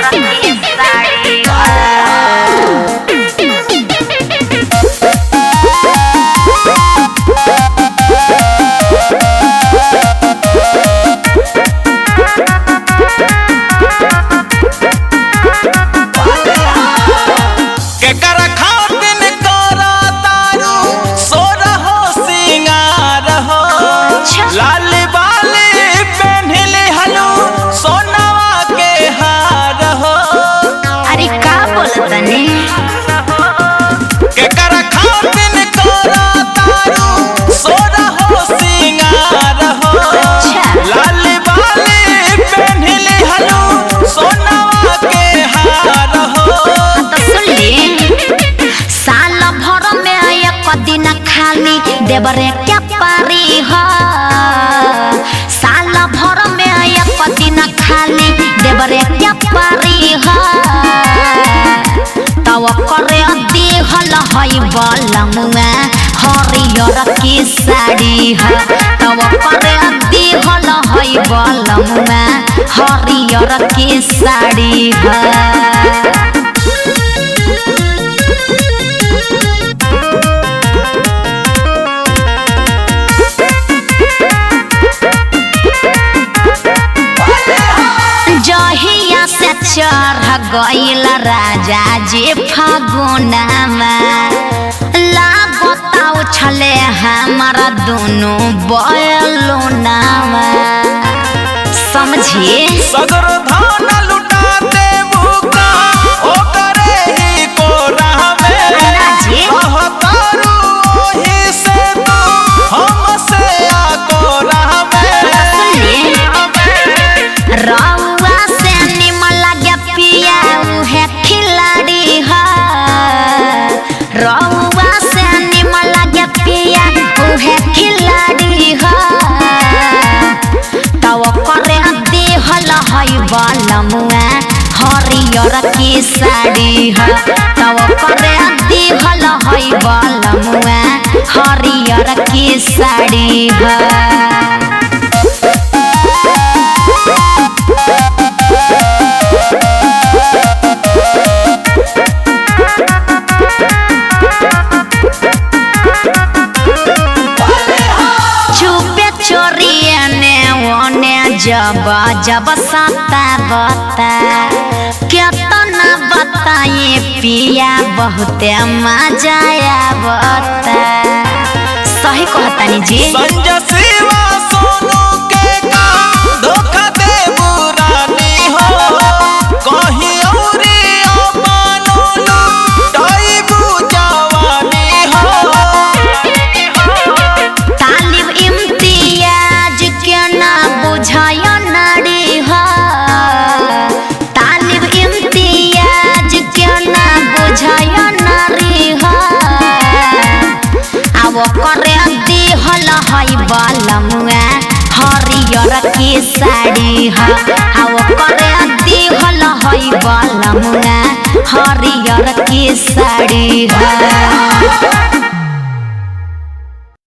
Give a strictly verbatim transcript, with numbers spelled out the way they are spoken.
की साड़ी लाल बाली पहनले हलो सोनावा के हार हो। अरे का बोलतनी के कर खातिन तोरा तारू सोना हो सिंगार हो। लाल बाली पहनले हलो सोनावा के हार हो। तो सुनली साल भर में एक दिन खाली देवरे क्या पारी हो। साल भर में एक दिन खाली देवरे क्या पारी हो। तव करे दिहल हई बलमुआ हरियर की साड़ी है। तव करे दिहल हई बलमुआ हरियर की साड़ी है। जहिया से चढ़ गईल राजा जी फागुनमा लागता उछले हमारा दोनों बैलोनामा समझिए। सगर धान लुटा दे भूखा ओ करे ही कोरा में जी कहतारू ओही से तू हमसे आ कोरा में। रउआ से निमन लगे पिया उहे खिलाड़ी है। रउआ से निमन लगे पिया उहे खिलाड़ी है। तव करे दिहल हई बलमुआ हरियर की साड़ी है। तव करे दिहल हई बलमुआ हरियर की साड़ी है। जब जब सता बता केतना बताए पिया बहुते मजा आवता। सही कहतानी जी संजय शिवा सोनू के का धोखा दे बुरानी हो। कहीं औरी अमानुलू टाई बुझावानी हो। तालिब इम्तियाज के ना बुझाय नारी हो। तालिब इम्तियाज के ना बुझाय नारी हो। अब करे दिहल हई बलमुआ हरियर की साड़ी है। अब करे दिहल हई बलमुआ हरियर की साड़ी है।